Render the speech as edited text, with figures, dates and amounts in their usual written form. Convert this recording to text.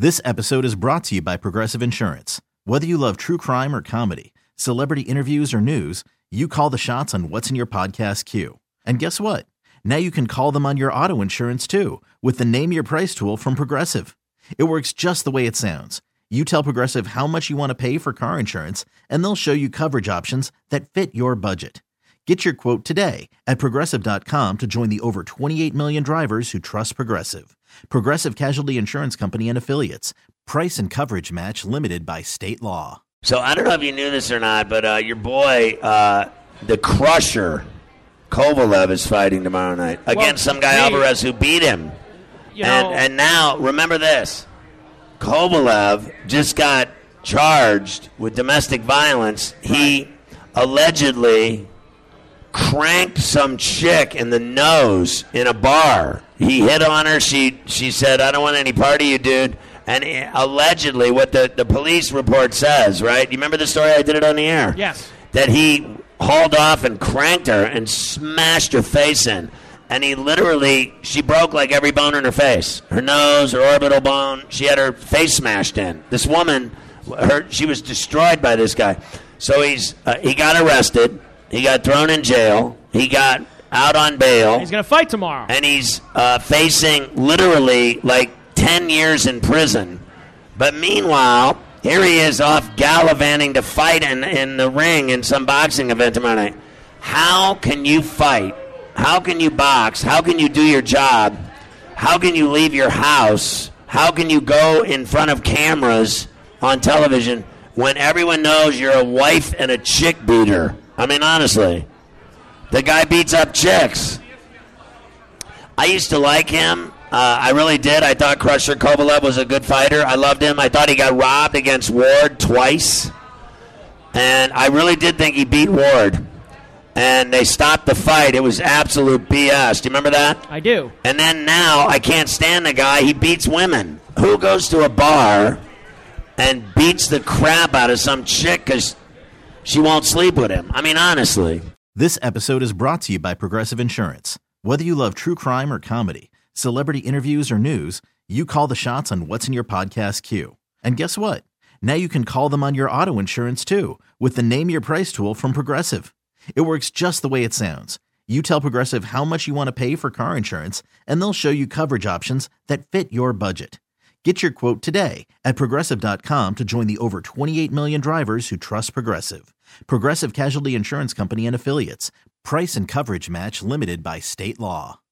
This episode is brought to you by Progressive Insurance. Whether you love true crime or comedy, celebrity interviews or news, you call the shots on what's in your podcast queue. And guess what? Now you can call them on your auto insurance too with the Name Your Price tool from Progressive. It works just the way it sounds. You tell Progressive how much you want to pay for car insurance, and they'll show you coverage options that fit your budget. Get your quote today at Progressive.com to join the over 28 million drivers who trust Progressive. Progressive Casualty Insurance Company and Affiliates. Price and coverage match limited by state law. So I don't know if you knew this or not, but your boy, the Crusher, Kovalev, is fighting tomorrow night against some guy, Alvarez, who beat him. And now, remember this. Kovalev just got charged with domestic violence. He allegedly cranked some chick in the nose in a bar. He hit on her. She said, "I don't want any part of you, dude." And allegedly, what the police report says, right? You remember the story? I did it on the air. Yes. That he hauled off and cranked her and smashed her face in. And she broke like every bone in her face. Her nose, her orbital bone. She had her face smashed in. This woman, she was destroyed by this guy. So he got arrested. He got thrown in jail. He got out on bail. He's going to fight tomorrow. And he's facing literally like 10 years in prison. But meanwhile, here he is off gallivanting to fight in the ring in some boxing event tomorrow night. How can you fight? How can you box? How can you do your job? How can you leave your house? How can you go in front of cameras on television when everyone knows you're a wife and a chick beater? I mean, honestly, the guy beats up chicks. I used to like him. I really did. I thought Crusher Kovalev was a good fighter. I loved him. I thought he got robbed against Ward twice. And I really did think he beat Ward. And they stopped the fight. It was absolute BS. Do you remember that? I do. And then now I can't stand the guy. He beats women. Who goes to a bar and beats the crap out of some chick because she won't sleep with him? I mean, honestly. This episode is brought to you by Progressive Insurance. Whether you love true crime or comedy, celebrity interviews or news, you call the shots on what's in your podcast queue. And guess what? Now you can call them on your auto insurance too with the Name Your Price tool from Progressive. It works just the way it sounds. You tell Progressive how much you want to pay for car insurance, and they'll show you coverage options that fit your budget. Get your quote today at Progressive.com to join the over 28 million drivers who trust Progressive. Progressive Casualty Insurance Company and Affiliates. Price and coverage match limited by state law.